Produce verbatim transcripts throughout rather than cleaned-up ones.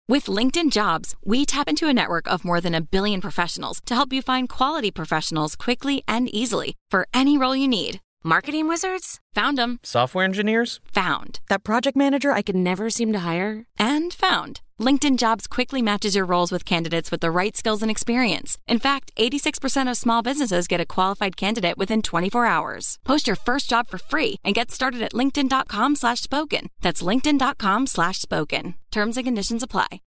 With LinkedIn Jobs, we tap into a network of more than a billion professionals to help you find quality professionals quickly and easily for any role you need. Marketing wizards? Found them. Software engineers? Found. That project manager I could never seem to hire? And found. LinkedIn Jobs quickly matches your roles with candidates with the right skills and experience. In fact, eighty-six percent of small businesses get a qualified candidate within twenty-four hours. Post your first job for free and get started at linkedin.com slash spoken. That's linkedin.com slash spoken. Terms and conditions apply.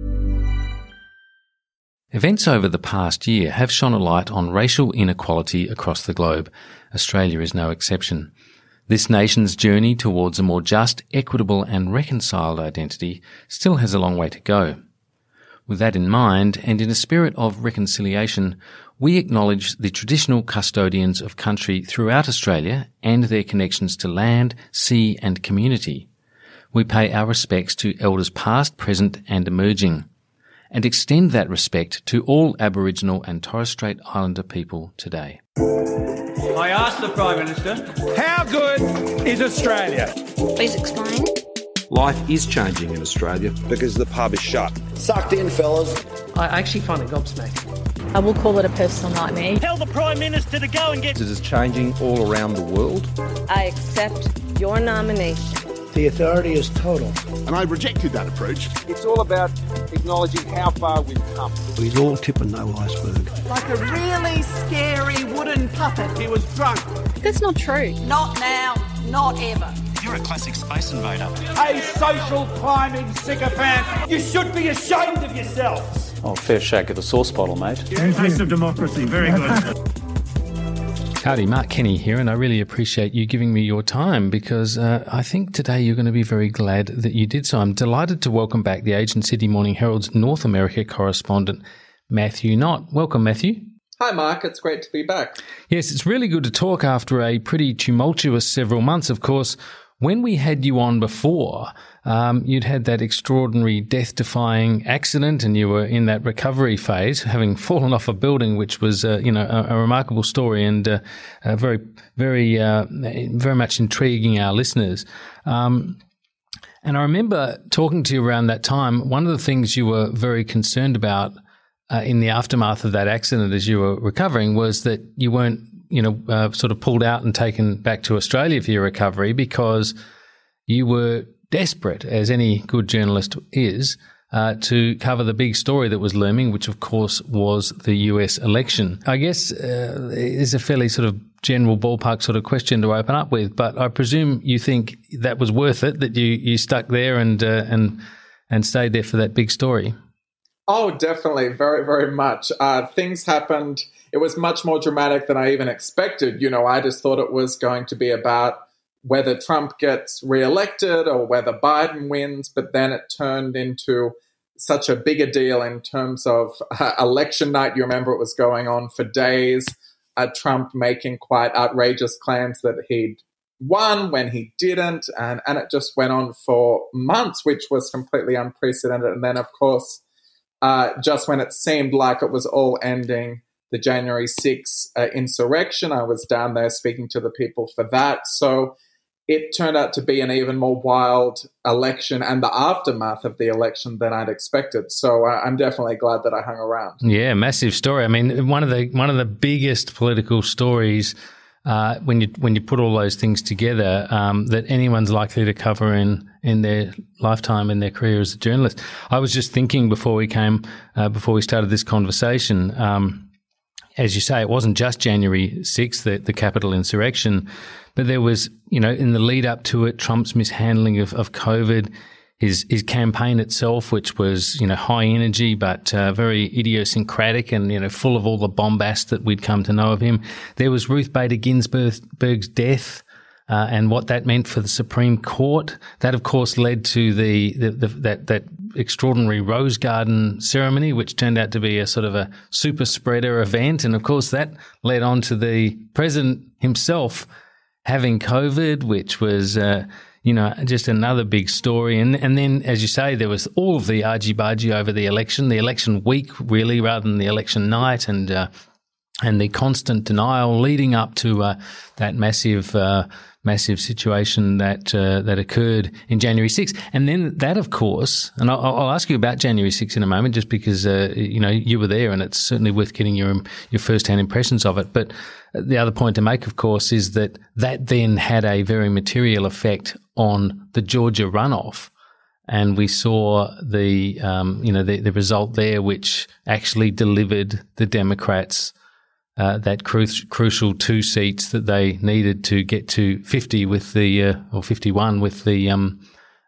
Events over the past year have shone a light on racial inequality across the globe. Australia is no exception. This nation's journey towards a more just, equitable and reconciled identity still has a long way to go. With that in mind, and in a spirit of reconciliation, we acknowledge the traditional custodians of country throughout Australia and their connections to land, sea and community. We pay our respects to elders past, present and emerging, and extend that respect to all Aboriginal and Torres Strait Islander people today. I asked the Prime Minister, how good is Australia? Please explain. Life is changing in Australia because the pub is shut. Sucked in, fellas. I actually find it gobsmacking. I will call it a personal nightmare. Tell the Prime Minister to go and get... It is changing all around the world. I accept your nomination. The authority is total. And I rejected that approach. It's all about acknowledging how far we've come. He's all tip and no iceberg. Like a really scary wooden puppet. He was drunk. That's not true. Not now, not ever. You're a classic space invader. A social climbing sycophant. You should be ashamed of yourselves. Oh, fair shake of the sauce bottle, mate. Taste of democracy. Very good. Howdy, Mark Kenny here, and I really appreciate you giving me your time because uh, I think today you're going to be very glad that you did so. I'm delighted to welcome back the Age and Sydney Morning Herald's North America correspondent, Matthew Knott. Welcome, Matthew. Hi, Mark. It's great to be back. Yes, it's really good to talk after a pretty tumultuous several months. Of course, when we had you on before, um, you'd had that extraordinary death-defying accident and you were in that recovery phase, having fallen off a building, which was, uh, you know, a, a remarkable story and uh, uh, very, very, uh, very much intriguing our listeners. Um, and I remember talking to you around that time. One of the things you were very concerned about uh, in the aftermath of that accident as you were recovering was that you weren't you know, uh, sort of pulled out and taken back to Australia for your recovery because you were desperate, as any good journalist is, uh, to cover the big story that was looming, which of course was the U S election. I guess uh, is a fairly sort of general ballpark sort of question to open up with, but I presume you think that was worth it, that you, you stuck there and uh, and and stayed there for that big story. Oh, definitely. Very, very much. Uh, things happened. It was much more dramatic than I even expected. You know, I just thought it was going to be about whether Trump gets reelected or whether Biden wins, but then it turned into such a bigger deal in terms of uh, election night. You remember it was going on for days, uh, Trump making quite outrageous claims that he'd won when he didn't, and, and it just went on for months, which was completely unprecedented. And then, of course, uh, just when it seemed like it was all ending, the January sixth uh, insurrection, I was down there speaking to the people for that. So it turned out to be an even more wild election and the aftermath of the election than I'd expected. So uh, I'm definitely glad that I hung around. Yeah, massive story. I mean, one of the one of the biggest political stories uh, when you when you put all those things together um, that anyone's likely to cover in in their lifetime, in their career as a journalist. I was just thinking before we came, uh, before we started this conversation. Um, As you say, it wasn't just January sixth, the, the Capitol insurrection, but there was, you know, in the lead up to it, Trump's mishandling of, of COVID, his his campaign itself, which was, you know, high energy but uh, very idiosyncratic and, you know, full of all the bombast that we'd come to know of him. There was Ruth Bader Ginsburg's death uh, and what that meant for the Supreme Court. That, of course, led to the, the, the that that. extraordinary Rose Garden ceremony, which turned out to be a sort of a super spreader event. And of course, that led on to the president himself having COVID, which was, uh, you know, just another big story. And and then, as you say, there was all of the argy-bargy over the election, the election week, really, rather than the election night. And uh, and the constant denial leading up to uh, that massive, uh, massive situation that uh, that occurred in January sixth, and then that, of course, and I'll, I'll ask you about January sixth in a moment, just because uh, you know you were there, and it's certainly worth getting your your first-hand impressions of it. But the other point to make, of course, is that that then had a very material effect on the Georgia runoff. And we saw the, um, you know, the, the result there, which actually delivered the Democrats uh, that cru- crucial two seats that they needed to get to fifty with the, uh, or fifty-one with the, um,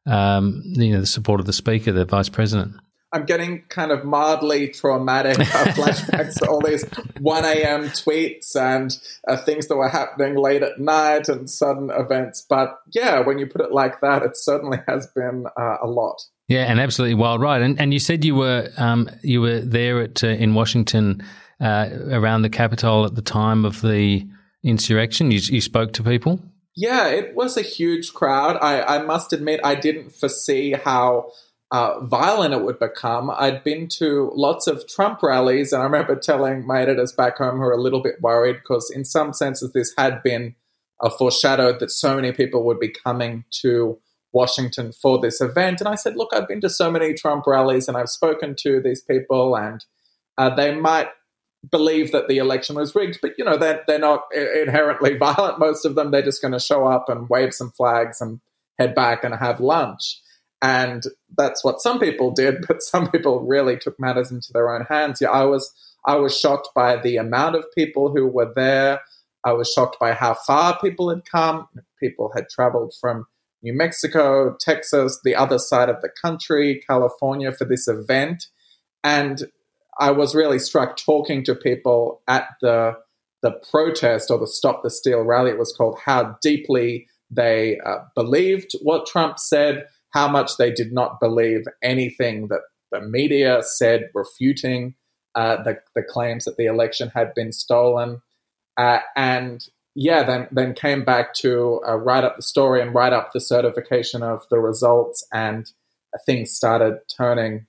um, you know, the support of the Speaker, the Vice President. I'm getting kind of mildly traumatic uh, flashbacks to all these one a.m. tweets and uh, things that were happening late at night and sudden events. But yeah, when you put it like that, it certainly has been uh, a lot. Yeah, an absolutely wild ride. And and you said you were um, you were there at uh, in Washington uh, around the Capitol at the time of the insurrection. You, you spoke to people? Yeah, it was a huge crowd. I, I must admit, I didn't foresee how Uh, violent it would become. I'd been to lots of Trump rallies, and I remember telling my editors back home who were a little bit worried because in some senses this had been uh, foreshadowed that so many people would be coming to Washington for this event. And I said, look, I've been to so many Trump rallies and I've spoken to these people, and uh, they might believe that the election was rigged, but, you know, they're, they're not inherently violent, most of them. They're just going to show up and wave some flags and head back and have lunch. And that's what some people did, but some people really took matters into their own hands. Yeah, I was I was shocked by the amount of people who were there. I was shocked by how far people had come. People had traveled from New Mexico, Texas, the other side of the country, California for this event. And I was really struck talking to people at the the protest, or the Stop the Steal rally, it was called, how deeply they uh, believed what Trump said, how much they did not believe anything that the media said refuting uh, the, the claims that the election had been stolen. Uh, and, yeah, then, then came back to uh, write up the story and write up the certification of the results, and uh, things started turning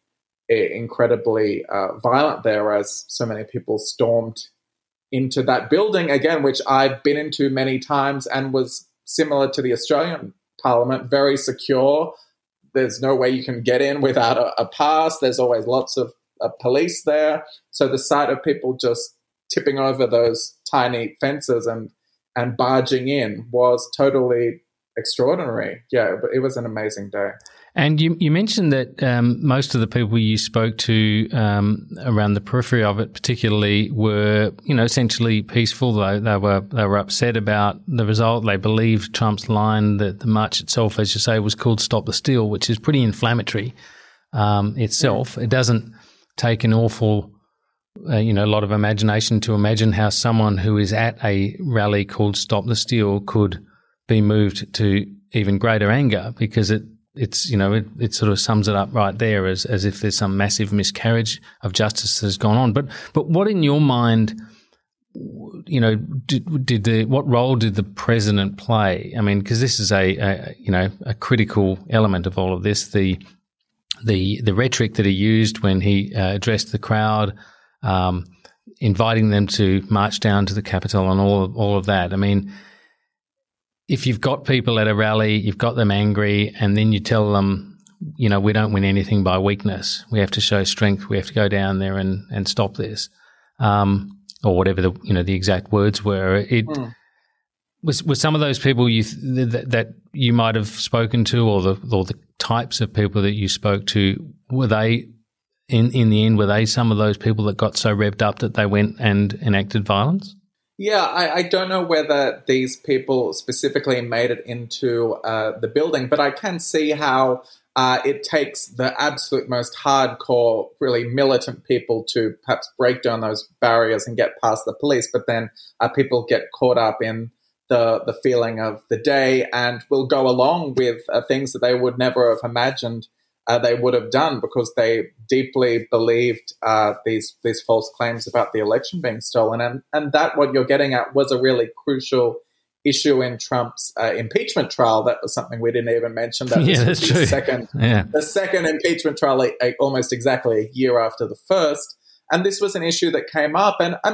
incredibly uh, violent there as so many people stormed into that building, again, which I've been into many times and was similar to the Australian Parliament, very secure. There's no way you can get in without a, a pass. There's always lots of uh, police there. So the sight of people just tipping over those tiny fences and, and barging in was totally extraordinary. Yeah, but it was an amazing day. And you, you mentioned that um, most of the people you spoke to um, around the periphery of it, particularly, were, you know, essentially peaceful. Though they were they were upset about the result. They believed Trump's line that the march itself, as you say, was called "Stop the Steal," which is pretty inflammatory um, itself. Yeah. It doesn't take an awful, uh, you know, a lot of imagination to imagine how someone who is at a rally called "Stop the Steal" could be moved to even greater anger, because it. It's, you know, it, it sort of sums it up right there as, as if there's some massive miscarriage of justice that has gone on. But but what in your mind, you know, did, did the what role did the president play? I mean, because this is a, a you know a critical element of all of this. The the the rhetoric that he used when he uh, addressed the crowd, um, inviting them to march down to the Capitol, and all of, all of that. I mean, if you've got people at a rally, you've got them angry, and then you tell them, you know, we don't win anything by weakness. We have to show strength. We have to go down there and, and stop this, um, or whatever the you know the exact words were. It mm. was was some of those people you th- that, that you might have spoken to, or the or the types of people that you spoke to. Were they in in the end? Were they some of those people that got so revved up that they went and enacted violence? Yeah, I, I don't know whether these people specifically made it into uh, the building, but I can see how uh, it takes the absolute most hardcore, really militant people to perhaps break down those barriers and get past the police, but then uh, people get caught up in the the feeling of the day and will go along with uh, things that they would never have imagined Uh, they would have done, because they deeply believed uh, these these false claims about the election being stolen. And, and that, what you're getting at, was a really crucial issue in Trump's uh, impeachment trial. That was something we didn't even mention. That yeah, this that's was true. the second, yeah. the second impeachment trial, like, almost exactly a year after the first. And this was an issue that came up. And, and my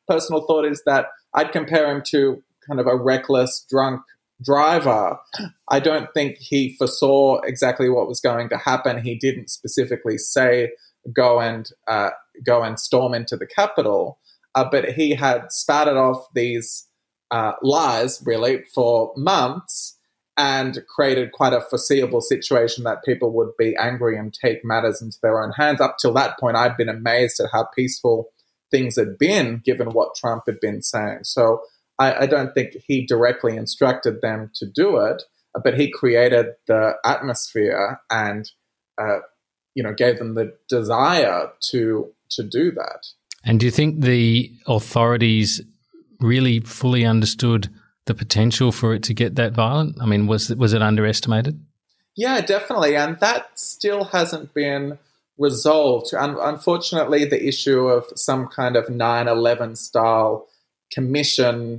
personal thought is that I'd compare him to kind of a reckless, drunk driver. I don't think he foresaw exactly what was going to happen. He didn't specifically say go and uh, go and storm into the Capitol, uh, but he had spouted off these uh, lies really for months and created quite a foreseeable situation that people would be angry and take matters into their own hands. Up till that point, I'd been amazed at how peaceful things had been, given what Trump had been saying. So I, I don't think he directly instructed them to do it, but he created the atmosphere and, uh, you know, gave them the desire to to do that. And do you think the authorities really fully understood the potential for it to get that violent? I mean, was was it underestimated? Yeah, definitely, and that still hasn't been resolved. Un- unfortunately, the issue of some kind of nine eleven style commission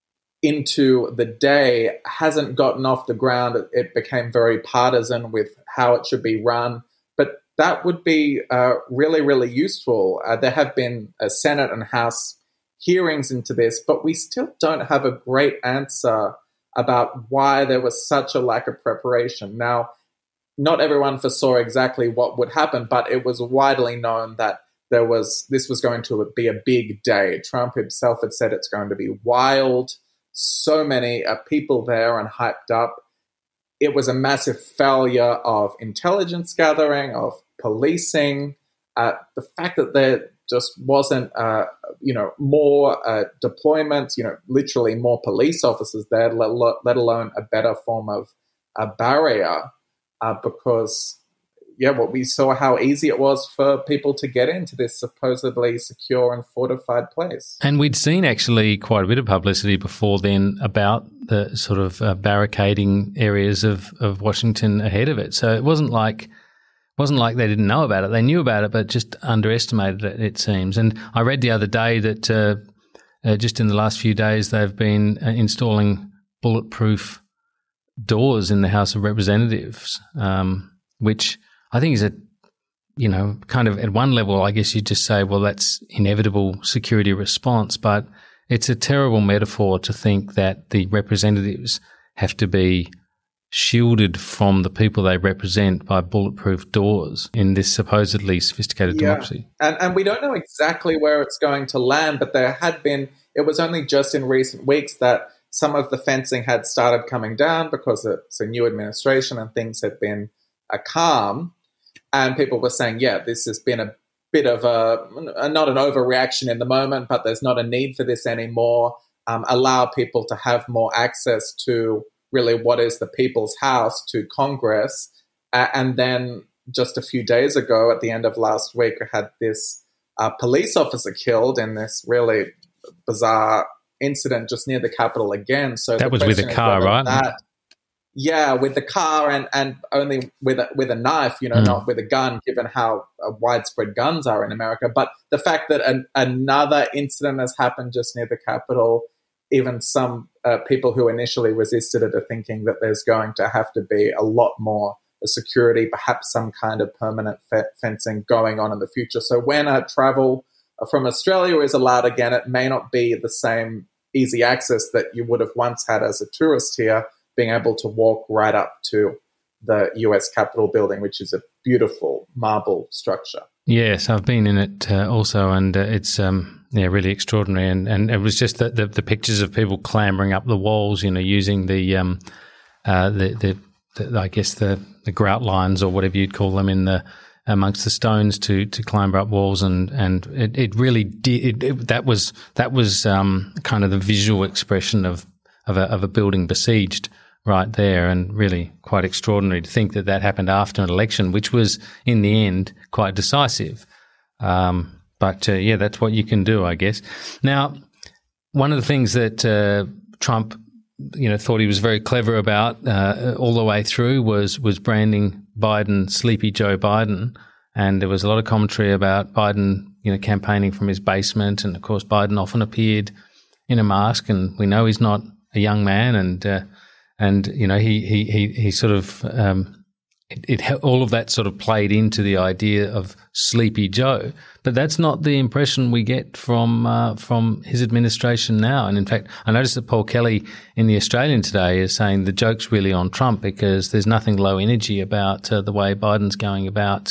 into the day hasn't gotten off the ground. It, it became very partisan with how it should be run, but that would be uh, really, really useful. Uh, there have been a Senate and House hearings into this, but we still don't have a great answer about why there was such a lack of preparation. Now, not everyone foresaw exactly what would happen, but it was widely known that there was this was going to be a big day. Trump himself had said it's going to be wild. So many uh, people there and hyped up. It was a massive failure of intelligence gathering, of policing. Uh, the fact that there just wasn't, uh, you know, more uh, deployments, you know, literally more police officers there, let, let alone a better form of a barrier, uh, because, yeah, well, we saw how easy it was for people to get into this supposedly secure and fortified place. And we'd seen actually quite a bit of publicity before then about the sort of uh, barricading areas of, of Washington ahead of it. So it wasn't like wasn't like they didn't know about it. They knew about it, but just underestimated it, it seems. And I read the other day that uh, uh, just in the last few days they've been uh, installing bulletproof doors in the House of Representatives, um, which I think is a, you know, kind of at one level, I guess you just say, well, that's inevitable security response, but it's a terrible metaphor to think that the representatives have to be shielded from the people they represent by bulletproof doors in this supposedly sophisticated yeah. democracy. And, and we don't know exactly where it's going to land, but there had been, it was only just in recent weeks that some of the fencing had started coming down because it's a new administration and things had been a calm. And people were saying, yeah, this has been a bit of a, not an overreaction in the moment, but there's not a need for this anymore. Um, allow people to have more access to really what is the people's house, to Congress. Uh, and then just a few days ago, at the end of last week, we had this uh, police officer killed in this really bizarre incident just near the Capitol again. So that was with a car, right? That, yeah, with the car and, and only with a, with a knife, you know, mm. not with a gun, given how uh, widespread guns are in America. But the fact that an, another incident has happened just near the Capitol, even some uh, people who initially resisted it are thinking that there's going to have to be a lot more security, perhaps some kind of permanent fe- fencing going on in the future. So when uh, travel from Australia is allowed again, it may not be the same easy access that you would have once had as a tourist here, being able to walk right up to the U S Capitol building, which is a beautiful marble structure. Yes, I've been in it uh, also, and uh, it's um, yeah really extraordinary. And, and it was just the, the, the pictures of people clambering up the walls, you know, using the um, uh, the, the, the I guess the, the grout lines or whatever you'd call them in the amongst the stones to to climb up walls, and and it, it really did. It, it, that was that was um, kind of the visual expression of of a, of a building besieged right there, and really quite extraordinary to think that that happened after an election, which was in the end quite decisive. Um, but uh, yeah, that's what you can do, I guess. Now, one of the things that uh, Trump, you know, thought he was very clever about uh, all the way through was was branding Biden Sleepy Joe Biden, and there was a lot of commentary about Biden, you know, campaigning from his basement, and of course Biden often appeared in a mask, and we know he's not a young man, and uh, and you know he he he he sort of um, it, it all of that sort of played into the idea of Sleepy Joe. But that's not the impression we get from uh, from his administration now. And in fact, I noticed that Paul Kelly in The Australian today is saying the joke's really on Trump because there's nothing low energy about uh, the way Biden's going about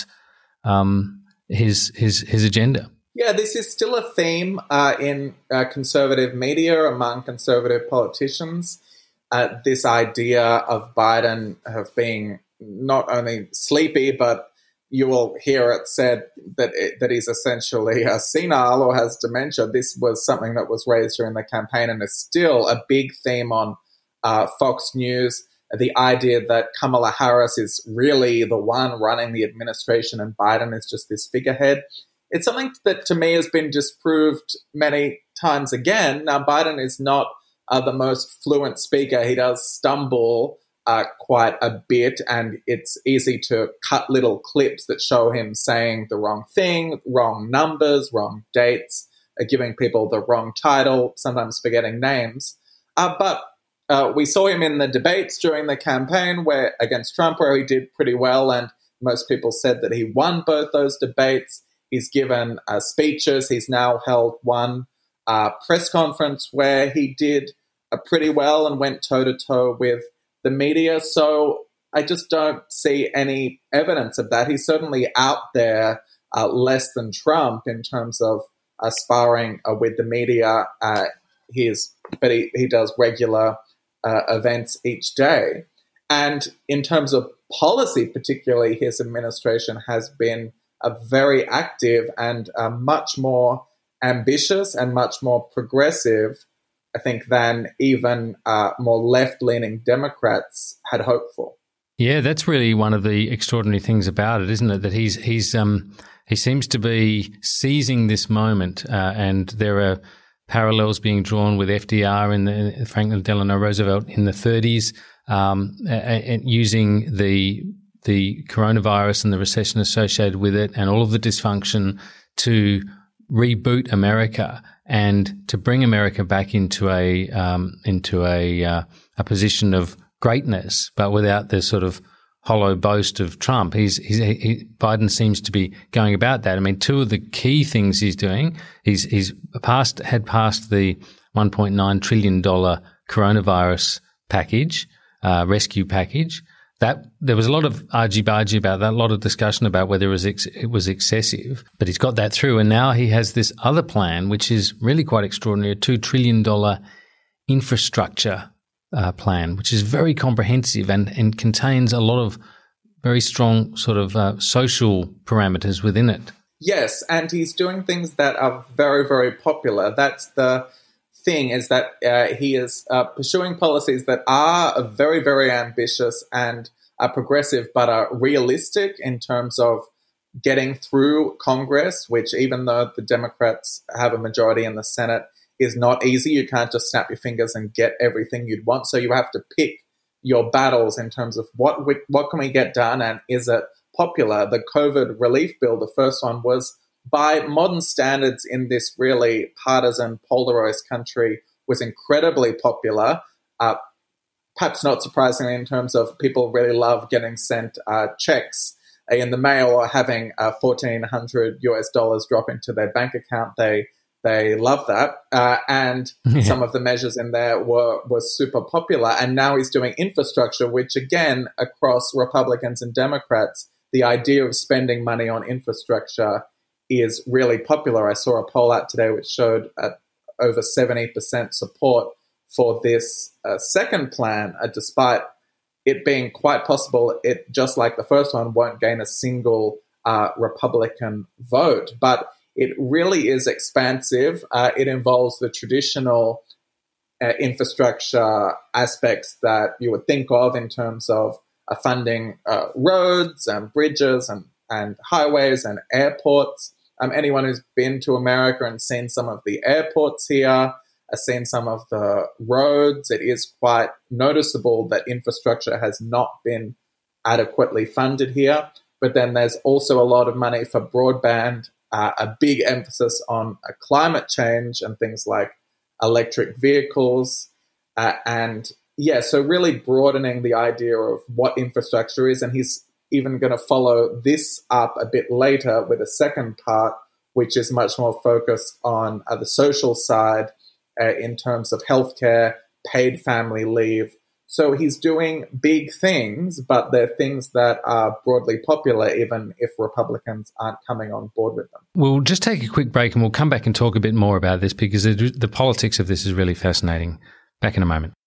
um, his his his agenda. Yeah, this is still a theme uh, in uh, conservative media among conservative politicians. Uh, this idea of Biden of being not only sleepy, but you will hear it said that it, that he's essentially uh, senile or has dementia. This was something that was raised during the campaign and is still a big theme on uh, Fox News. The idea that Kamala Harris is really the one running the administration and Biden is just this figurehead. It's something that to me has been disproved many times again. Now, Biden is not uh, the most fluent speaker. He does stumble uh, quite a bit, and it's easy to cut little clips that show him saying the wrong thing, wrong numbers, wrong dates, uh, giving people the wrong title, sometimes forgetting names. Uh, but uh, we saw him in the debates during the campaign where against Trump, where he did pretty well, and most people said that he won both those debates. He's given uh, speeches. He's now held one uh, press conference where he did uh, pretty well and went toe-to-toe with the media. So I just don't see any evidence of that. He's certainly out there uh, less than Trump in terms of uh, sparring uh, with the media. Uh, he is, but he, he does regular uh, events each day. And in terms of policy, particularly, his administration has been a very active and uh, much more ambitious and much more progressive, I think, than even uh, more left-leaning Democrats had hoped for. Yeah, that's really one of the extraordinary things about it, isn't it? That he's he's um, he seems to be seizing this moment, uh, and there are parallels being drawn with F D R and the, Franklin Delano Roosevelt in the thirties, um, and using the the coronavirus and the recession associated with it and all of the dysfunction to reboot America and to bring America back into a um, into a uh, a position of greatness, but without the sort of hollow boast of Trump. He's, he's he, Biden seems to be going about that. I mean, two of the key things he's doing, he's he's passed had passed the one point nine trillion dollars coronavirus package, uh, rescue package. That there was a lot of argy-bargy about that, a lot of discussion about whether it was, ex- it was excessive, but he's got that through. And now he has this other plan, which is really quite extraordinary, a two trillion dollars infrastructure uh, plan, which is very comprehensive and, and contains a lot of very strong sort of uh, social parameters within it. Yes, and he's doing things that are very, very popular. That's the thing, is that uh, he is uh, pursuing policies that are very, very ambitious and are progressive, but are realistic in terms of getting through Congress, which even though the Democrats have a majority in the Senate, is not easy. You can't just snap your fingers and get everything you'd want. So you have to pick your battles in terms of what we, what can we get done and is it popular. The COVID relief bill, the first one, was by modern standards in this really partisan, polarized country, was incredibly popular. Uh, perhaps not surprisingly in terms of people really love getting sent uh, checks in the mail or having uh, fourteen hundred U S dollars drop into their bank account. They they love that. Uh, and yeah. Some of the measures in there were, were super popular. And now he's doing infrastructure, which again, across Republicans and Democrats, the idea of spending money on infrastructure is really popular. I saw a poll out today which showed uh, over seventy percent support for this uh, second plan, uh, despite it being quite possible it, just like the first one, won't gain a single uh, Republican vote. But it really is expansive. Uh, it involves the traditional uh, infrastructure aspects that you would think of in terms of uh, funding uh, roads and bridges and, and highways and airports. Um, anyone who's been to America and seen some of the airports here, has seen some of the roads, it is quite noticeable that infrastructure has not been adequately funded here. But then there's also a lot of money for broadband, uh, a big emphasis on uh, climate change and things like electric vehicles. Uh, and yeah, so really broadening the idea of what infrastructure is. And he's even going to follow this up a bit later with a second part, which is much more focused on uh, the social side uh, in terms of healthcare, paid family leave. So he's doing big things, but they're things that are broadly popular, even if Republicans aren't coming on board with them. We'll just take a quick break and we'll come back and talk a bit more about this because the, the politics of this is really fascinating. Back in a moment.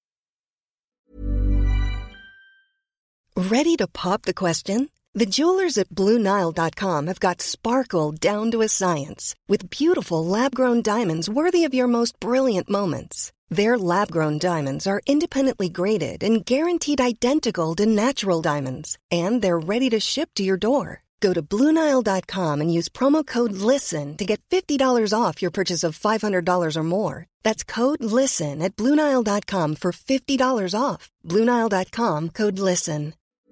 Ready to pop the question? The jewelers at Blue Nile dot com have got sparkle down to a science with beautiful lab-grown diamonds worthy of your most brilliant moments. Their lab-grown diamonds are independently graded and guaranteed identical to natural diamonds, and they're ready to ship to your door. Go to Blue Nile dot com and use promo code LISTEN to get fifty dollars off your purchase of five hundred dollars or more. That's code LISTEN at Blue Nile dot com for fifty dollars off. Blue Nile dot com, code LISTEN.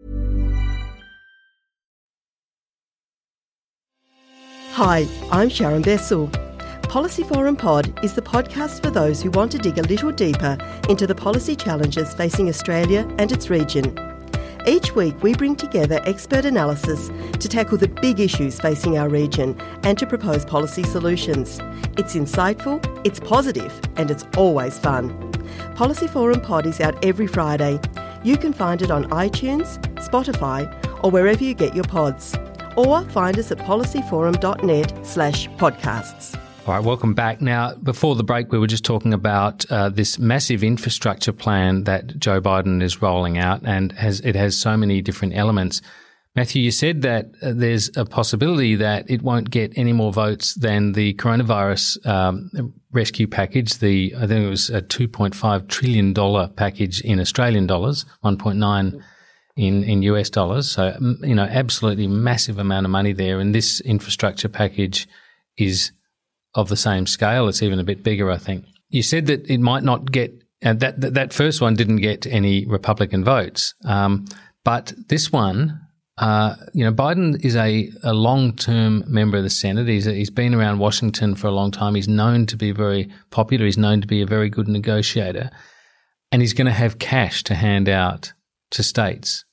Hi, I'm Sharon Bessel. Policy Forum Pod is the podcast for those who want to dig a little deeper into the policy challenges facing Australia and its region. Each week we bring together expert analysis to tackle the big issues facing our region and to propose policy solutions. It's insightful, it's positive, and it's always fun. Policy Forum Pod is out every Friday. You can find it on iTunes, Spotify, or wherever you get your pods. Or find us at policyforum.net slash podcasts. All right, welcome back. Now, before the break, we were just talking about uh, this massive infrastructure plan that Joe Biden is rolling out, and has it has so many different elements. Matthew, you said that uh, there's a possibility that it won't get any more votes than the coronavirus um, rescue package. The I think it was a two point five trillion dollars package in Australian dollars, one point nine in, in U S dollars. So, you know, absolutely massive amount of money there. And this infrastructure package is of the same scale. It's even a bit bigger, I think. You said that it might not get, uh, that, that that first one didn't get any Republican votes. Um, but this one, uh, you know, Biden is a, a long-term member of the Senate. He's, a, he's been around Washington for a long time. He's known to be very popular. He's known to be a very good negotiator. And he's going to have cash to hand out to states.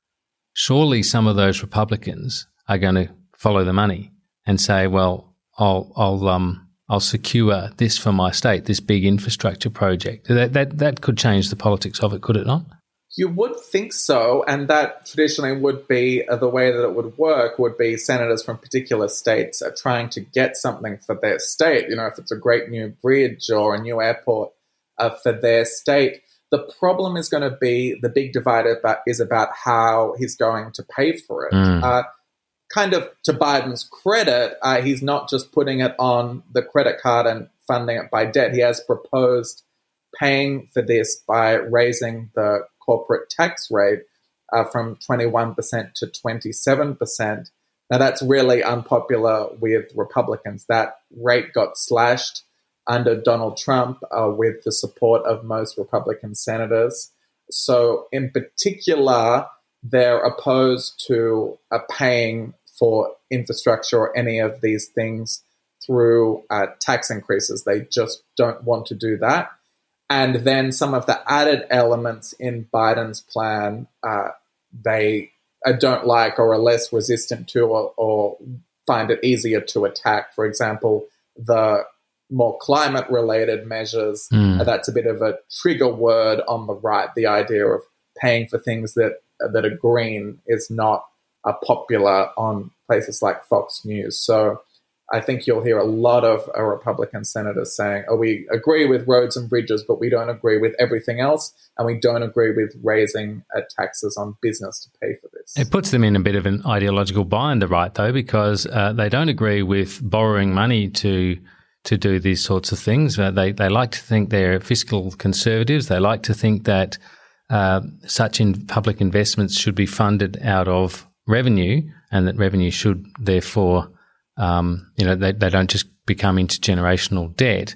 Surely some of those Republicans are going to follow the money and say, well, I'll I'll um I'll secure this for my state, this big infrastructure project. That that that could change the politics of it, could it not? You would think so, and that traditionally would be uh, the way that it would work. Would be senators from particular states are trying to get something for their state. You know, if it's a great new bridge or a new airport uh, for their state. The problem is going to be the big divide about, is about how he's going to pay for it. Mm. Uh, Kind of to Biden's credit, uh, he's not just putting it on the credit card and funding it by debt. He has proposed paying for this by raising the corporate tax rate uh, from twenty-one percent to twenty-seven percent. Now, that's really unpopular with Republicans. That rate got slashed under Donald Trump uh, with the support of most Republican senators. So, in particular, they're opposed to uh, paying for infrastructure or any of these things through uh, tax increases. They just don't want to do that. And then some of the added elements in Biden's plan, uh, they uh, don't like or are less resistant to or, or find it easier to attack. For example, the more climate-related measures, mm. uh, that's a bit of a trigger word on the right. The idea of paying for things that, uh, that are green is not are popular on places like Fox News. So I think you'll hear a lot of uh, Republican senators saying, oh, we agree with roads and bridges, but we don't agree with everything else, and we don't agree with raising uh, taxes on business to pay for this. It puts them in a bit of an ideological bind, the right, though, because uh, they don't agree with borrowing money to to do these sorts of things. Uh, they, they like to think they're fiscal conservatives. They like to think that uh, such in public investments should be funded out of revenue, and that revenue should therefore, um, you know, they, they don't just become intergenerational debt.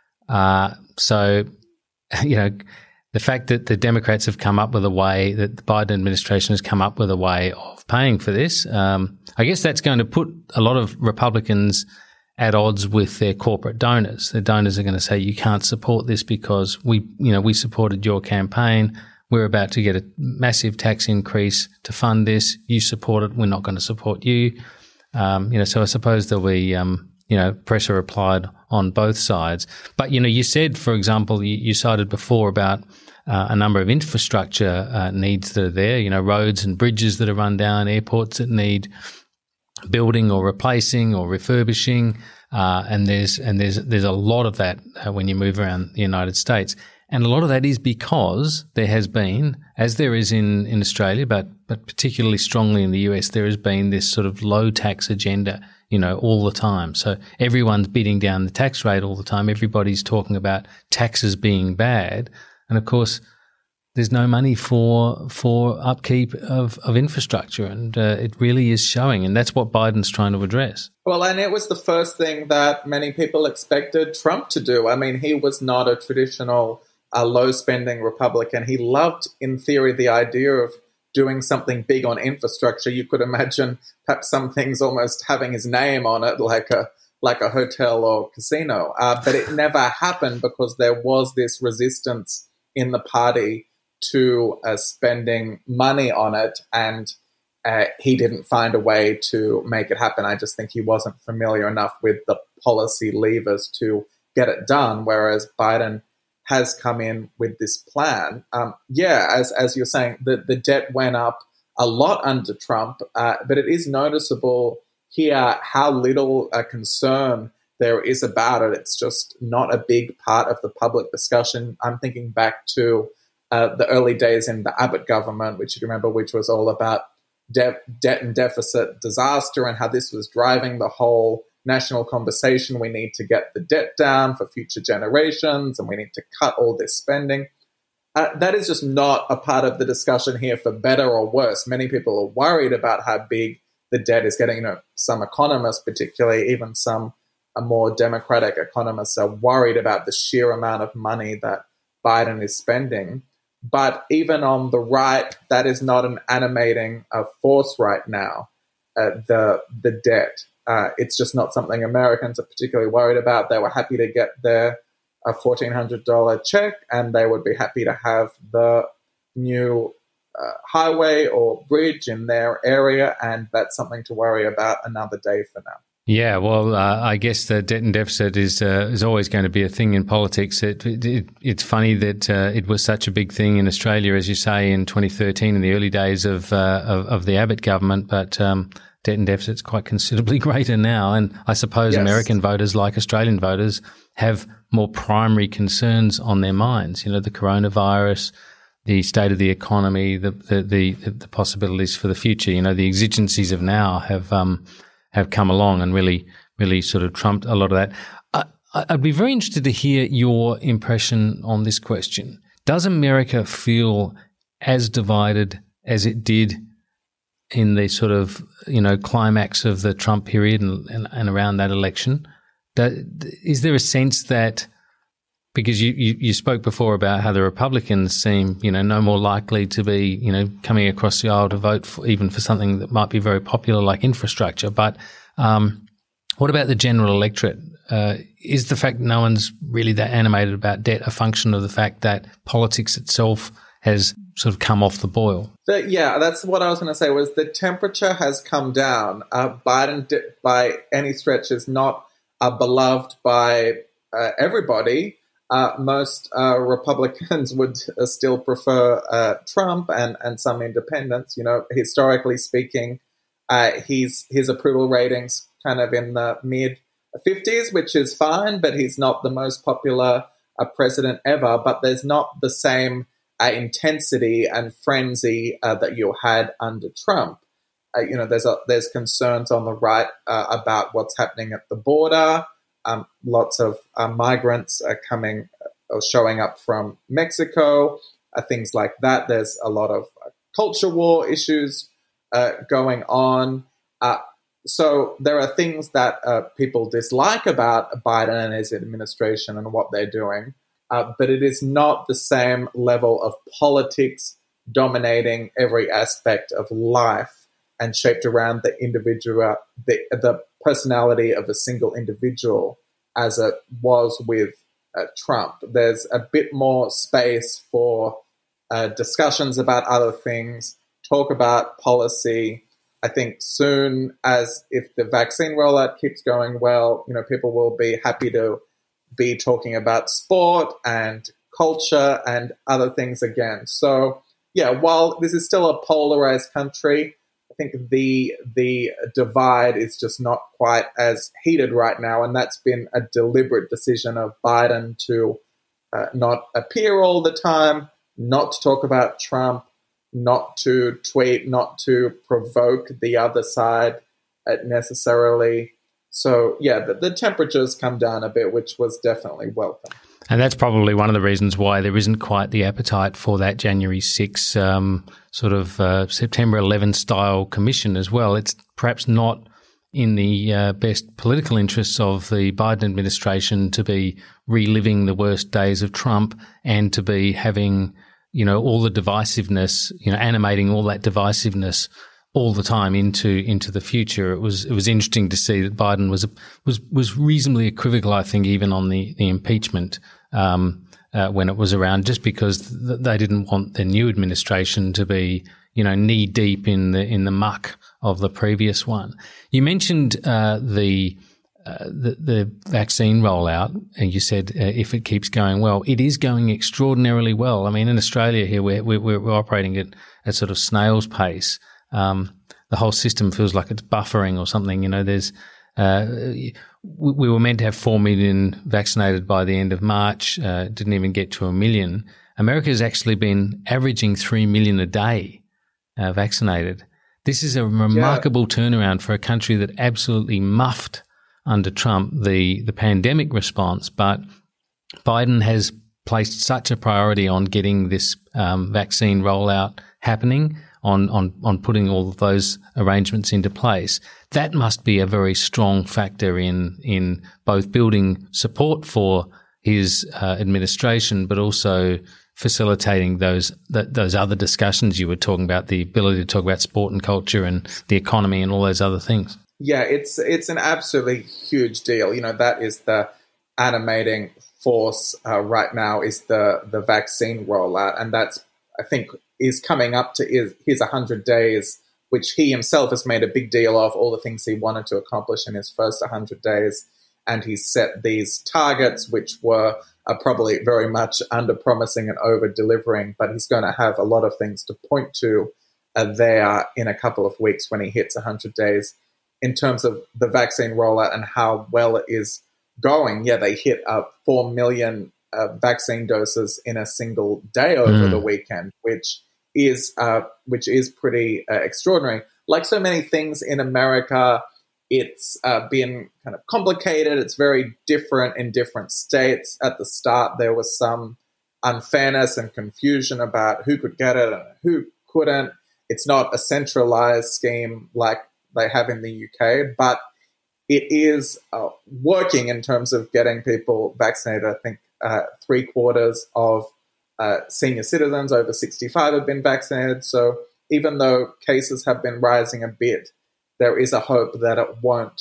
Uh, so, you know, the fact that the Democrats have come up with a way, that the Biden administration has come up with a way of paying for this, um, I guess that's going to put a lot of Republicans at odds with their corporate donors. Their donors are going to say, you can't support this because we, you know, we supported your campaign. we're about to get a massive tax increase to fund this. You support it. We're not going to support you. Um, you know, so I suppose there'll be, um, you know, pressure applied on both sides. But, you know, you said, for example, you, you cited before about uh, a number of infrastructure uh, needs that are there, you know, roads and bridges that are run down, airports that need building or replacing or refurbishing. Uh, and there's and there's there's a lot of that uh, when you move around the United States. And a lot of that is because there has been, as there is in, in Australia, but but particularly strongly in the U S, there has been this sort of low tax agenda, you know, all the time. So everyone's bidding down the tax rate all the time. Everybody's talking about taxes being bad. And of course, there's no money for for upkeep of, of infrastructure. And uh, it really is showing. And that's what Biden's trying to address. Well, and it was the first thing that many people expected Trump to do. I mean, he was not a traditional a low-spending Republican. He loved, in theory, the idea of doing something big on infrastructure. You could imagine perhaps some things almost having his name on it, like a like a hotel or casino. Uh, but it never happened because there was this resistance in the party to uh, spending money on it, and uh, he didn't find a way to make it happen. I just think he wasn't familiar enough with the policy levers to get it done, whereas Biden has come in with this plan. Um, yeah, as as you're saying, the, the debt went up a lot under Trump, uh, but it is noticeable here how little uh, concern there is about it. It's just not a big part of the public discussion. I'm thinking back to uh, the early days in the Abbott government, which you remember, which was all about de- debt and deficit disaster and how this was driving the whole national conversation. We need to get the debt down for future generations and we need to cut all this spending. Uh, that is just not a part of the discussion here, for better or worse. Many people are worried about how big the debt is getting. You know, some economists, particularly even some uh, more democratic economists, are worried about the sheer amount of money that Biden is spending. But even on the right, that is not an animating uh, force right now, uh, the the debt. Uh, it's just not something Americans are particularly worried about. They were happy to get their uh, fourteen hundred dollars check, and they would be happy to have the new uh, highway or bridge in their area, and that's something to worry about another day for now. Yeah, well, uh, I guess the debt and deficit is uh, is always going to be a thing in politics. It, it, it, it's funny that uh, it was such a big thing in Australia, as you say, in twenty thirteen, in the early days of uh, of, of the Abbott government, but um, debt and deficit's quite considerably greater now. And I suppose yes, American voters, like Australian voters, have more primary concerns on their minds. You know, the coronavirus, the state of the economy, the the the, the possibilities for the future. You know, the exigencies of now have um, have come along and really, really sort of trumped a lot of that. I, I'd be very interested to hear your impression on this question. Does America feel as divided as it did in the sort of, you know, climax of the Trump period and, and, and around that election? Is there a sense that, because you, you, you spoke before about how the Republicans seem, you know, no more likely to be, you know, coming across the aisle to vote for, even for something that might be very popular like infrastructure. But um, what about the general electorate? Uh, is the fact no one's really that animated about debt a function of the fact that politics itself has sort of come off the boil? The, yeah, that's what I was going to say, was the temperature has come down. Uh, Biden, by any stretch, is not uh, beloved by uh, everybody. Uh, most uh, Republicans would uh, still prefer uh, Trump and, and some independents. You know, historically speaking, uh, he's, his approval ratings kind of in the mid fifties, which is fine, but he's not the most popular uh, president ever. But there's not the same uh, intensity and frenzy uh, that you had under Trump. Uh, you know, there's a, there's concerns on the right uh, about what's happening at the border. Um, lots of uh, migrants are coming or showing up from Mexico, uh, things like that. There's a lot of uh, culture war issues uh, going on. Uh, so there are things that uh, people dislike about Biden and his administration and what they're doing, uh, but it is not the same level of politics dominating every aspect of life and shaped around the individual, the, the personality of a single individual as it was with uh, Trump. There's a bit more space for uh, discussions about other things, talk about policy. I think soon as if the vaccine rollout keeps going well, you know, people will be happy to be talking about sport and culture and other things again. So, yeah, while this is still a polarized country, I think the the divide is just not quite as heated right now, and that's been a deliberate decision of Biden to uh, not appear all the time, not to talk about Trump, not to tweet, not to provoke the other side uh, necessarily. So, yeah, the, the temperatures come down a bit, which was definitely welcome. And that's probably one of the reasons why there isn't quite the appetite for that January sixth um, sort of uh, September eleventh style commission as well. It's perhaps not in the uh, best political interests of the Biden administration to be reliving the worst days of Trump and to be having, you know, all the divisiveness, you know, animating all that divisiveness all the time into into the future. It was it was interesting to see that Biden was was was reasonably equivocal, I think, even on the the impeachment um, uh, when it was around, just because th- they didn't want the new administration to be, you know, knee deep in the in the muck of the previous one. You mentioned uh, the. Uh, the, the vaccine rollout, and you said uh, if it keeps going well, it is going extraordinarily well. I mean, in Australia here, we're, we're, we're operating at, at sort of snail's pace. Um, the whole system feels like it's buffering or something. You know, there's uh, we, we were meant to have four million vaccinated by the end of March. Uh, didn't even get to a million. America's actually been averaging three million a day uh, vaccinated. This is a remarkable yeah. turnaround for a country that absolutely muffed under Trump the, the pandemic response, but Biden has placed such a priority on getting this um, vaccine rollout happening, on, on, on putting all of those arrangements into place. That must be a very strong factor in, in both building support for his uh, administration, but also facilitating those th- those other discussions you were talking about, the ability to talk about sport and culture and the economy and all those other things. Yeah, it's it's an absolutely huge deal. You know, that is the animating force uh, right now is the the vaccine rollout, and that's I think is coming up to his, his one hundred days, which he himself has made a big deal of, all the things he wanted to accomplish in his first one hundred days, and he set these targets which were uh, probably very much under-promising and over-delivering, but he's going to have a lot of things to point to uh, there in a couple of weeks when he hits one hundred days. In terms of the vaccine rollout and how well it is going, yeah, they hit uh, four million uh, vaccine doses in a single day over mm. the weekend, which is uh, which is pretty uh, extraordinary. Like so many things in America, it's uh, been kind of complicated. It's very different in different states. At the start, there was some unfairness and confusion about who could get it and who couldn't. It's not a centralized scheme like they have in the U K, but it is uh, working in terms of getting people vaccinated. I think uh, three quarters of uh, senior citizens over sixty-five have been vaccinated. So even though cases have been rising a bit, there is a hope that it won't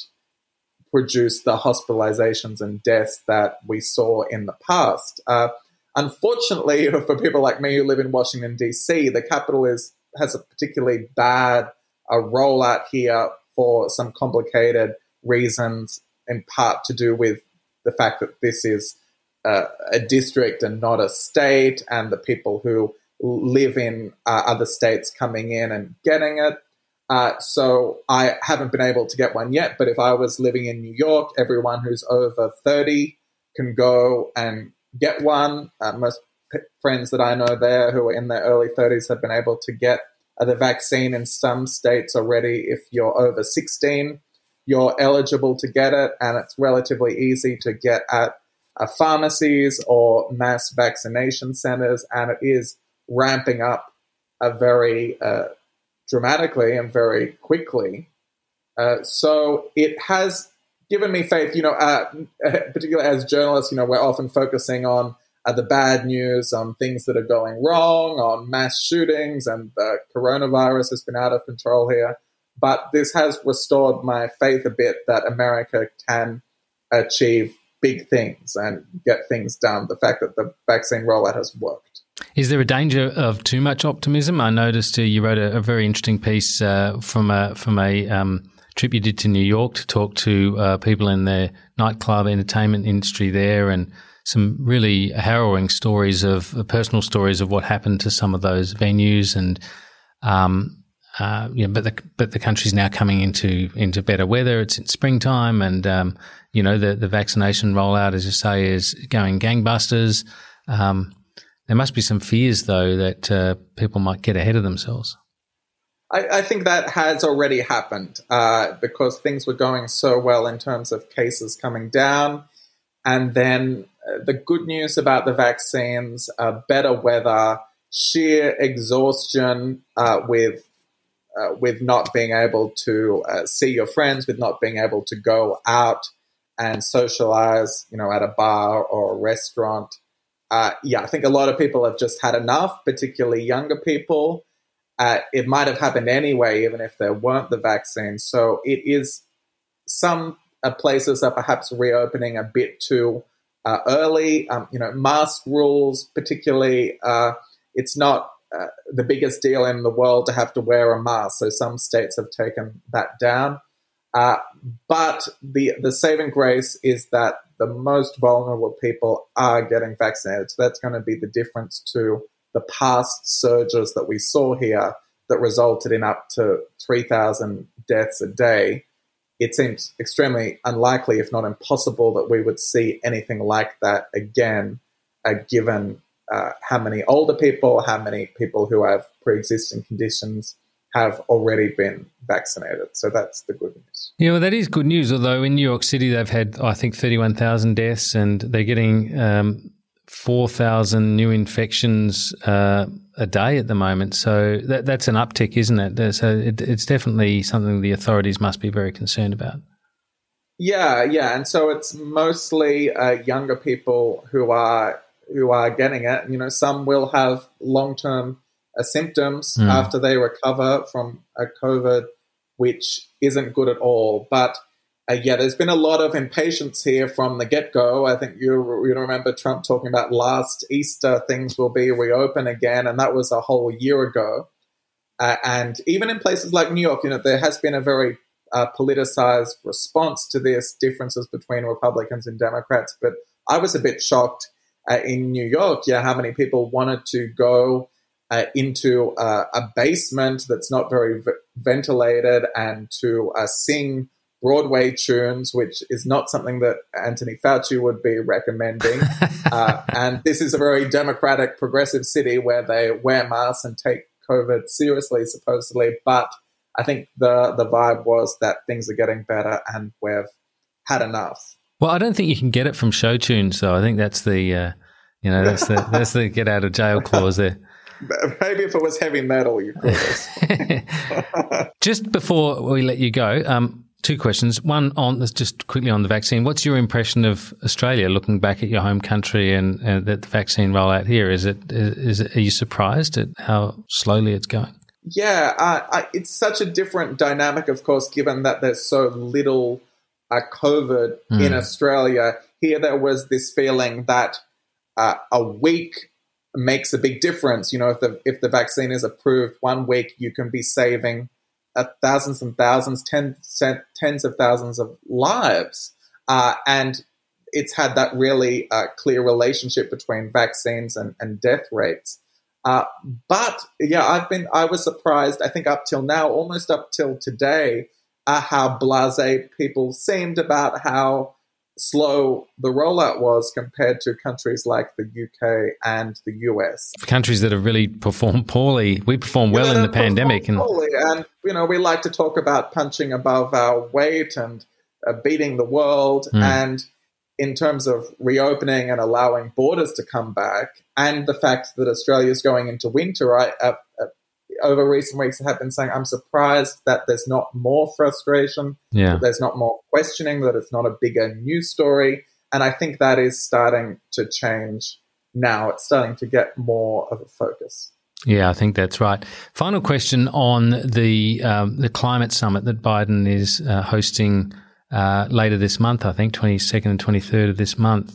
produce the hospitalizations and deaths that we saw in the past. Uh, unfortunately, for people like me who live in Washington, D C, the capital is has a particularly bad a rollout here for some complicated reasons, in part to do with the fact that this is uh, a district and not a state, and the people who live in uh, other states coming in and getting it. Uh, so I haven't been able to get one yet, but if I was living in New York, everyone who's over thirty can go and get one. Uh, most p- friends that I know there who are in their early thirties have been able to get Uh, the vaccine in some states already. If you're over sixteen, you're eligible to get it, and it's relatively easy to get at uh, pharmacies or mass vaccination centers, and it is ramping up uh, very uh, dramatically and very quickly. Uh, so it has given me faith, you know, uh, particularly as journalists, you know, we're often focusing on Uh, the bad news, on things that are going wrong, on mass shootings, and the coronavirus has been out of control here. But this has restored my faith a bit that America can achieve big things and get things done. The fact that the vaccine rollout has worked. Is there a danger of too much optimism? I noticed uh, you wrote a, a very interesting piece uh, from a from a um, trip you did to New York to talk to uh, people in the nightclub entertainment industry there, and some really harrowing stories of uh, personal stories of what happened to some of those venues. And um, uh, yeah, but the but the country's now coming into into better weather. It's in springtime, and um, you know the the vaccination rollout, as you say, is going gangbusters. Um, There must be some fears, though, that uh, people might get ahead of themselves. I, I think that has already happened uh, because things were going so well in terms of cases coming down. And then uh, the good news about the vaccines, uh, better weather, sheer exhaustion uh, with uh, with not being able to uh, see your friends, with not being able to go out and socialize, you know, at a bar or a restaurant. Uh, yeah, I think a lot of people have just had enough, particularly younger people. Uh, it might have happened anyway, even if there weren't the vaccines. So it is some uh, places are perhaps reopening a bit too uh, early. Um, you know, mask rules, particularly, uh, it's not uh, the biggest deal in the world to have to wear a mask. So some states have taken that down. Uh, but the the saving grace is that the most vulnerable people are getting vaccinated. So that's going to be the difference to the past surges that we saw here that resulted in up to three thousand deaths a day. It seems extremely unlikely, if not impossible, that we would see anything like that again, uh, given uh, how many older people, how many people who have pre-existing conditions have already been vaccinated. So that's the good news. Yeah, well, that is good news, although in New York City they've had, I think, thirty-one thousand deaths, and they're getting um, four thousand new infections uh, a day at the moment. So that, that's an uptick, isn't it? So it, it's definitely something the authorities must be very concerned about. Yeah, yeah. And so it's mostly uh, younger people who are who are getting it. You know, some will have long-term Uh, symptoms mm. after they recover from a COVID, which isn't good at all. But uh, yeah, there's been a lot of impatience here from the get-go. I think you, you remember Trump talking about last Easter, things will be reopened again, and that was a whole year ago. Uh, and even in places like New York, you know, there has been a very uh, politicized response to this, differences between Republicans and Democrats. But I was a bit shocked uh, in New York, yeah, how many people wanted to go Uh, into uh, a basement that's not very v- ventilated and to uh, sing Broadway tunes, which is not something that Anthony Fauci would be recommending. uh, and this is a very democratic, progressive city where they wear masks and take COVID seriously, supposedly. But I think the, the vibe was that things are getting better and we've had enough. Well, I don't think you can get it from show tunes, though. I think that's the, uh, you know, that's the that's the get out of jail clause there. Maybe if it was heavy metal, you could. Just before we let you go, um, two questions. One on just quickly on the vaccine. What's your impression of Australia, looking back at your home country and, and the vaccine rollout here? Is it is it, are you surprised at how slowly it's going? Yeah, uh, I, it's such a different dynamic, of course, given that there's so little uh, COVID mm. in Australia. Here, there was this feeling that uh, a week makes a big difference. You know, if the if the vaccine is approved, one week you can be saving uh, thousands and thousands, tens, tens of thousands of lives. Uh, and it's had that really uh, clear relationship between vaccines and, and death rates. Uh, but yeah, I've been, I was surprised, I think up till now, almost up till today, uh, how blasé people seemed about how slow the rollout was compared to countries like the U K and the U S. Countries that have really performed poorly. We performed well yeah, in the pandemic. And, poorly. and, you know, we like to talk about punching above our weight and uh, beating the world. Mm. And in terms of reopening and allowing borders to come back, and the fact that Australia is going into winter, I, uh, uh, over recent weeks I have been saying I'm surprised that there's not more frustration, yeah. that there's not more questioning, that it's not a bigger news story. And I think that is starting to change now. It's starting to get more of a focus. Yeah, I think that's right. Final question on the um, the climate summit that Biden is uh, hosting uh, later this month, I think, twenty-second and twenty-third of this month.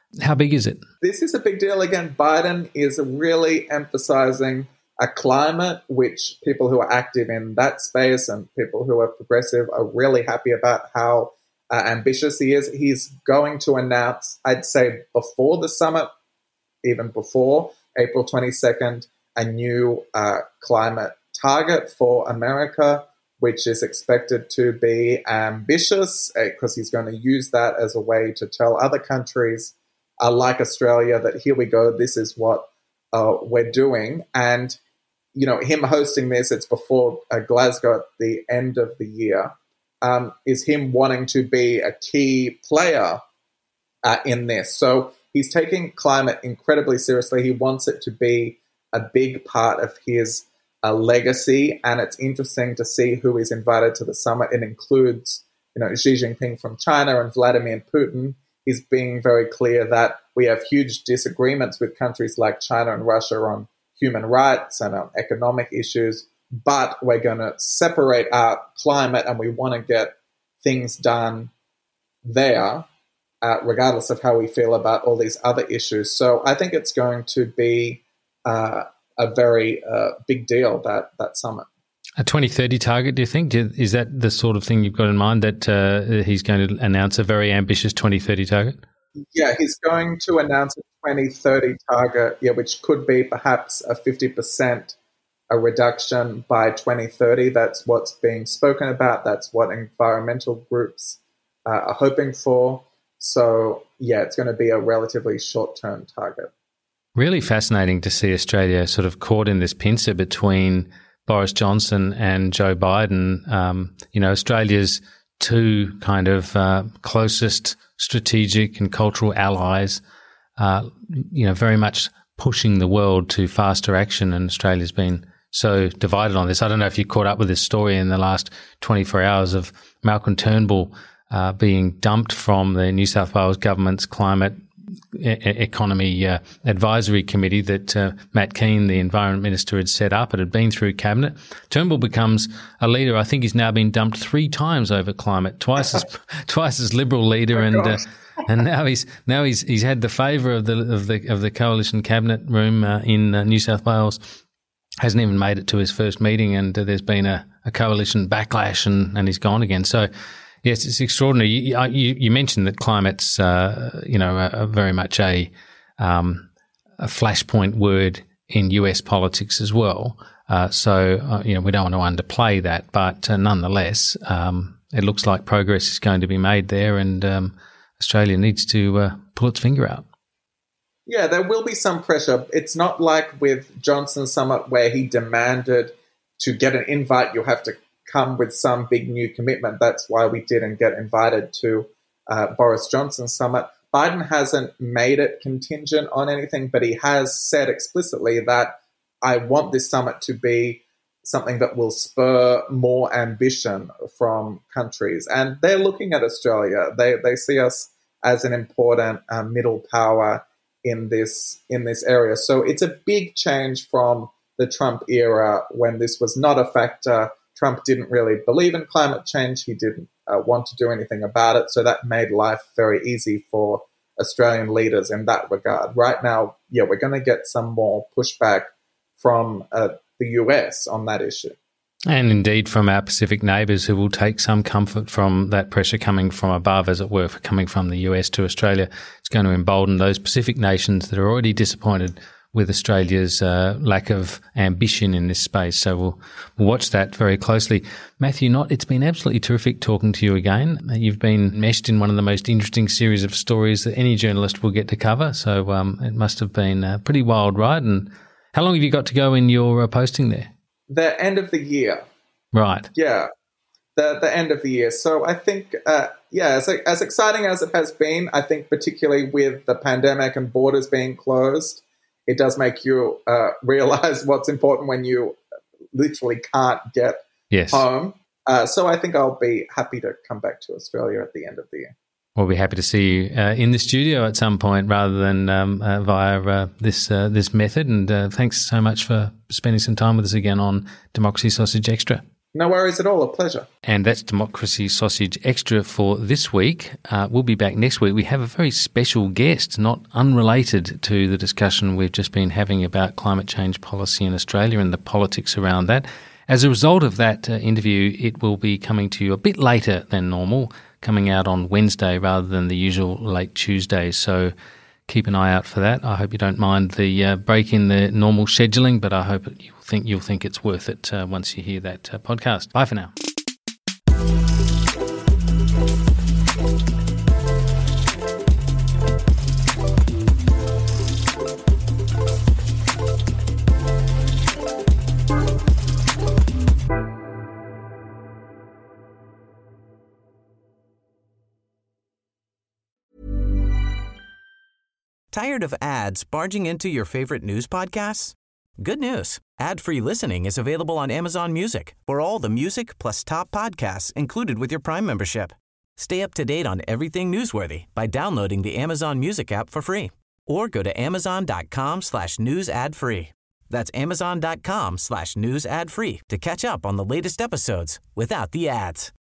How big is it? This is a big deal. Again, Biden is really emphasizing a climate which people who are active in that space and people who are progressive are really happy about how uh, ambitious he is. He's going to announce, I'd say before the summit, even before April twenty-second, a new uh, climate target for America, which is expected to be ambitious because uh, he's going to use that as a way to tell other countries uh, like Australia that here we go, this is what uh, we're doing. And you know, him hosting this, it's before uh, Glasgow at the end of the year, um, is him wanting to be a key player uh, in this. So he's taking climate incredibly seriously. He wants it to be a big part of his uh, legacy, and it's interesting to see who is invited to the summit. It includes, you know, Xi Jinping from China and Vladimir Putin. He's being very clear that we have huge disagreements with countries like China and Russia on human rights and on economic issues, but we're going to separate out climate and we want to get things done there, uh, regardless of how we feel about all these other issues. So I think it's going to be uh, a very uh, big deal, that, that summit. A twenty thirty target, do you think? Is that the sort of thing you've got in mind, that uh, he's going to announce a very ambitious twenty thirty target? Yeah, he's going to announce a twenty thirty target, yeah, which could be perhaps a fifty percent a reduction by twenty thirty. That's what's being spoken about. That's what environmental groups uh, are hoping for. So, yeah, it's going to be a relatively short-term target. Really fascinating to see Australia sort of caught in this pincer between Boris Johnson and Joe Biden. Um, you know, Australia's two kind of uh, closest strategic and cultural allies, uh, you know, very much pushing the world to faster action, and Australia's been so divided on this. I don't know if you caught up with this story in the last twenty-four hours of Malcolm Turnbull uh, being dumped from the New South Wales government's climate e- economy uh, advisory committee that uh, Matt Keane, the Environment Minister, had set up. It had been through cabinet. Turnbull becomes a leader. I think he's now been dumped three times over climate, twice as twice as Liberal leader, oh, and uh, and now he's now he's he's had the favour of the of the of the coalition cabinet room uh, in uh, New South Wales. Hasn't even made it to his first meeting, and uh, there's been a, a coalition backlash, and, and he's gone again. So, yes, it's extraordinary. You, you, you mentioned that climate's, uh, you know, a, a very much a um, a flashpoint word in U S politics as well. Uh, so, uh, you know, we don't want to underplay that, but uh, nonetheless, um, it looks like progress is going to be made there, and um, Australia needs to uh, pull its finger out. Yeah, there will be some pressure. It's not like with Johnson's summit where he demanded to get an invite, you have to come with some big new commitment. That's why we didn't get invited to uh, Boris Johnson's summit. Biden hasn't made it contingent on anything, but he has said explicitly that I want this summit to be something that will spur more ambition from countries. And they're looking at Australia. They they see us as an important uh, middle power in this in this area. So it's a big change from the Trump era when this was not a factor. Trump didn't really believe in climate change. He didn't uh, want to do anything about it. So that made life very easy for Australian leaders in that regard. Right now, yeah, we're going to get some more pushback from uh, the U S on that issue. And indeed from our Pacific neighbours, who will take some comfort from that pressure coming from above, as it were, for coming from the U S to Australia. It's going to embolden those Pacific nations that are already disappointed with Australia's uh, lack of ambition in this space. So we'll, we'll watch that very closely. Matthew Knott, it's been absolutely terrific talking to you again. You've been meshed in one of the most interesting series of stories that any journalist will get to cover. So um, it must have been a pretty wild ride. And how long have you got to go in your uh, posting there? The end of the year. Right. Yeah, the the end of the year. So I think, uh, yeah, as, as exciting as it has been, I think particularly with the pandemic and borders being closed, it does make you uh, realize what's important when you literally can't get yes. home. Uh, so I think I'll be happy to come back to Australia at the end of the year. We'll be happy to see you uh, in the studio at some point rather than um, uh, via uh, this uh, this method. And uh, thanks so much for spending some time with us again on Democracy Sausage Extra. No worries at all. A pleasure. And that's Democracy Sausage Extra for this week. Uh, we'll be back next week. We have a very special guest, not unrelated to the discussion we've just been having about climate change policy in Australia and the politics around that. As a result of that uh, interview, it will be coming to you a bit later than normal, coming out on Wednesday rather than the usual late Tuesday. So keep an eye out for that. I hope you don't mind the uh, break in the normal scheduling, but I hope you'll think you'll think it's worth it uh, once you hear that uh, podcast. Bye for now. Tired of ads barging into your favorite news podcasts? Good news. Ad-free listening is available on Amazon Music for all the music plus top podcasts included with your Prime membership. Stay up to date on everything newsworthy by downloading the Amazon Music app for free or go to amazon.com slash news ad free. That's amazon.com slash news ad free to catch up on the latest episodes without the ads.